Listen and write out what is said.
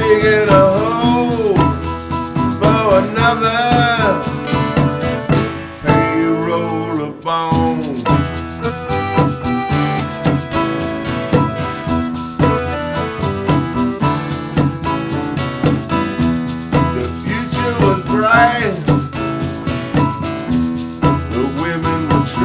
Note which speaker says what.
Speaker 1: digging a hole for another payroll of phone. The future was bright.